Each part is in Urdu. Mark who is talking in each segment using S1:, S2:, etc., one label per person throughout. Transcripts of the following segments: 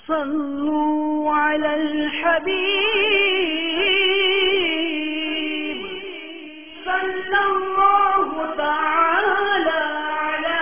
S1: صلوا علی الحبیب صلی اللہ تعالی علی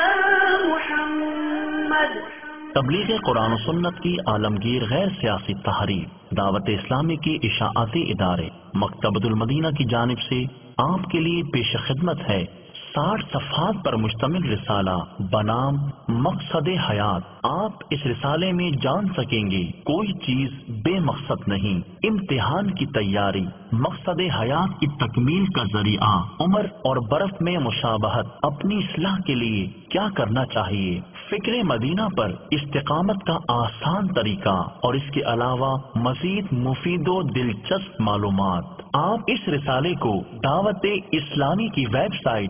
S1: محمد۔
S2: تبلیغ قرآن و سنت کی عالمگیر غیر سیاسی تحریک دعوت اسلامی کی اشاعتی ادارے مکتبۃ المدینہ کی جانب سے آپ کے لیے پیش خدمت ہے 60 صفحات پر مشتمل رسالہ بنام مقصد حیات۔ آپ اس رسالے میں جان سکیں گے کوئی چیز بے مقصد نہیں، امتحان کی تیاری، مقصد حیات کی تکمیل کا ذریعہ، عمر اور برف میں مشابہت، اپنی اصلاح کے لیے کیا کرنا چاہیے، فکر مدینہ پر استقامت کا آسان طریقہ اور اس کے علاوہ مزید مفید و دلچسپ معلومات۔ آپ اس رسالے کو دعوت اسلامی کی ویب سائٹ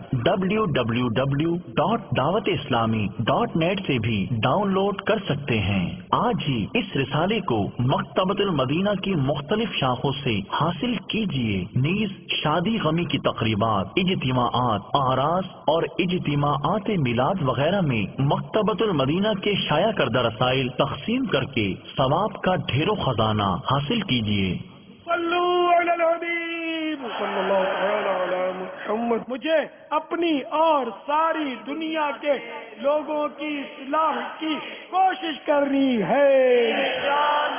S2: www.dawateislami.net سے بھی ڈاؤن لوڈ کر سکتے ہیں۔ آج ہی اس رسالے کو مکتبۃ المدینہ کی مختلف شاخوں سے حاصل کیجیے۔ نیز شادی غمی کی تقریبات، اجتماعات، اعراس اور اجتماعات میلاد وغیرہ میں مکتبۃ المدینہ کے شائع کردہ رسائل تقسیم کر کے ثواب کا ڈھیر و خزانہ حاصل کیجیے۔
S3: صلو علی الحبیب صلی اللہ تعالی علی محمد۔ مجھے اپنی اور ساری دنیا کے لوگوں کی اصلاح کی کوشش کرنی ہے۔